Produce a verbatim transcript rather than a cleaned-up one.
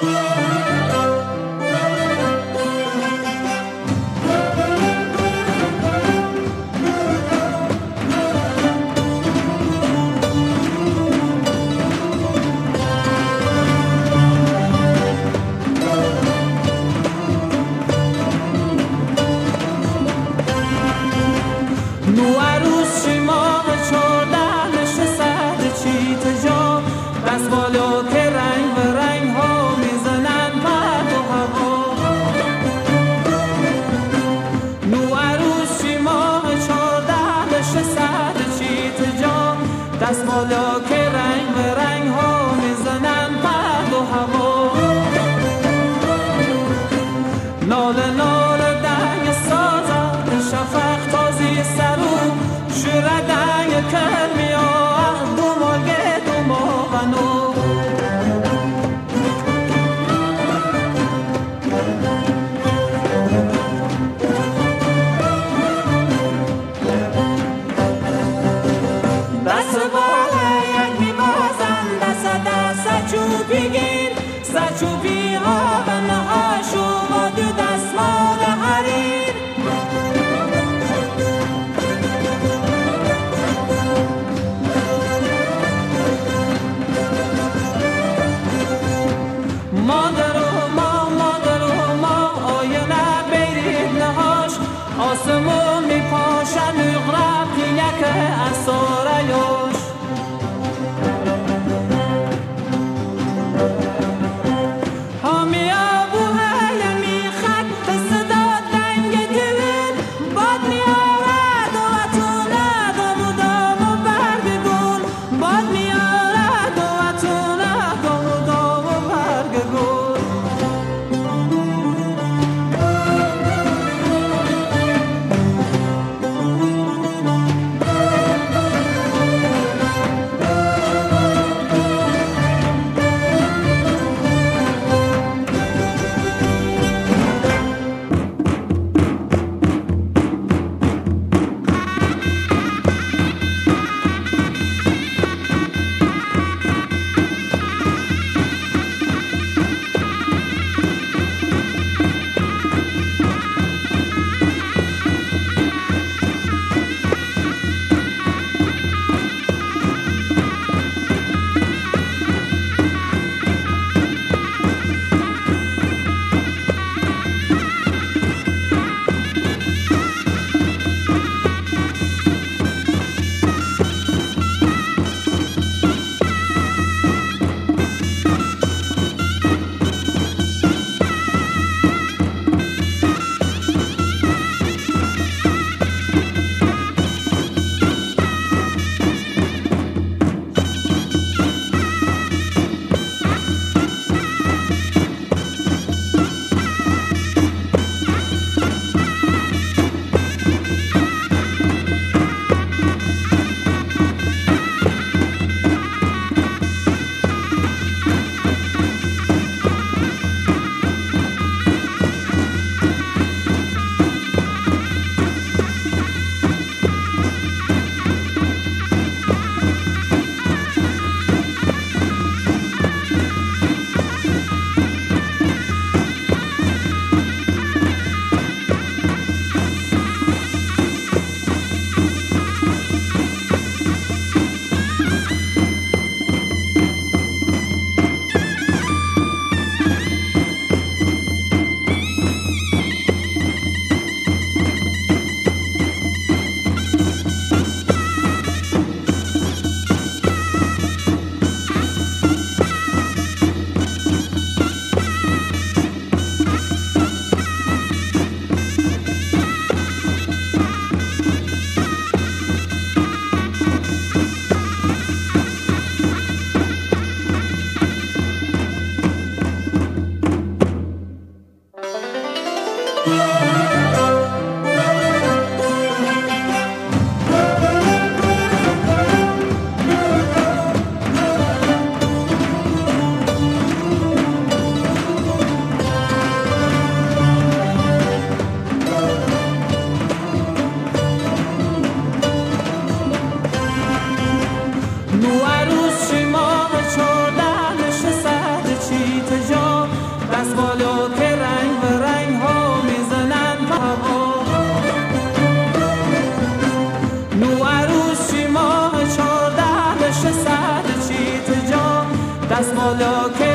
نو عروس شما چهارده نشسته چیت جا دست بالا که رنگ و رنگ ها میزنن پرد و هوا. نو عروس شما چهارده نشسته چیت جا دست بالا که رنگ و رنگ ها میزنن پرد و هوا. ناله ناله دنگ سازد شفق تازی سرو شوره دنگ کرمی آه دوماگه دوماغنو. دست بالا یک میبازن دست دست چوبی گیر سچوبی ها و نهاشو با دو دستمال حریر. مادر و ما مادر و ما آینه بیرید نهاش آسمون میپاشن اغرب یک اثاره یاش. دستمالا که رنگ و رنگ ها میزنن به هوا. نو عروس چی ماه چارده بشه سر چی تجا دستمالا که